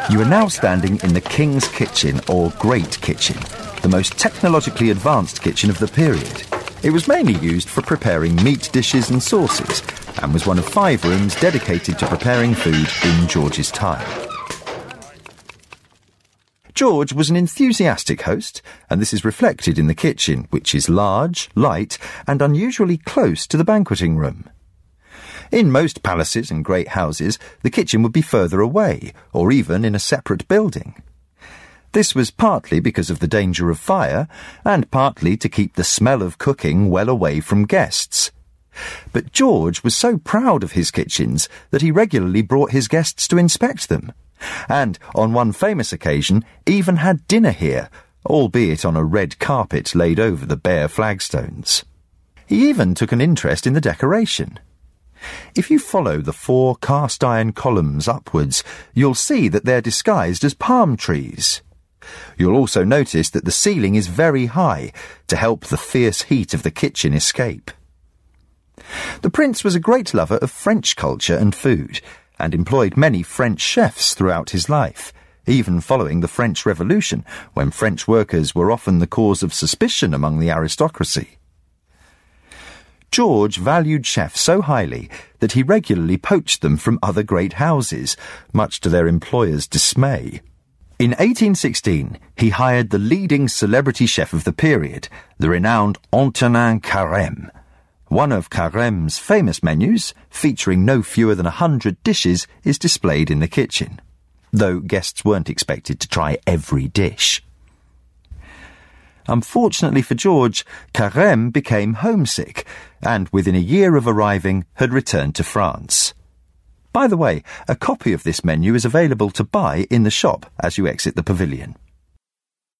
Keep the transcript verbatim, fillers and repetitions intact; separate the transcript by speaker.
Speaker 1: You are now standing in the King's Kitchen, or Great Kitchen, the most technologically advanced kitchen of the period. It was mainly used for preparing meat dishes and sauces, and was one of five rooms dedicated to preparing food in George's time. George was an enthusiastic host, and this is reflected in the kitchen, which is large, light, and unusually close to the banqueting room. In most palaces and great houses, the kitchen would be further away, or even in a separate building. This was partly because of the danger of fire, and partly to keep the smell of cooking well away from guests. But George was so proud of his kitchens that he regularly brought his guests to inspect them, and on one famous occasion even had dinner here, albeit on a red carpet laid over the bare flagstones. He even took an interest in the decoration. If you follow the four cast-iron columns upwards, you'll see that they're disguised as palm trees. You'll also notice that the ceiling is very high to help the fierce heat of the kitchen escape. The prince was a great lover of French culture and food, and employed many French chefs throughout his life, even following the French Revolution, when French workers were often the cause of suspicion among the aristocracy. George valued chefs so highly that he regularly poached them from other great houses, much to their employers' dismay. In eighteen sixteen, he hired the leading celebrity chef of the period, the renowned Antonin Carême. One of Carême's famous menus, featuring no fewer than a hundred dishes, is displayed in the kitchen, though guests weren't expected to try every dish. Unfortunately for George, Carême became homesick, and within a year of arriving had returned to France. By the way, a copy of this menu is available to buy in the shop as you exit the pavilion.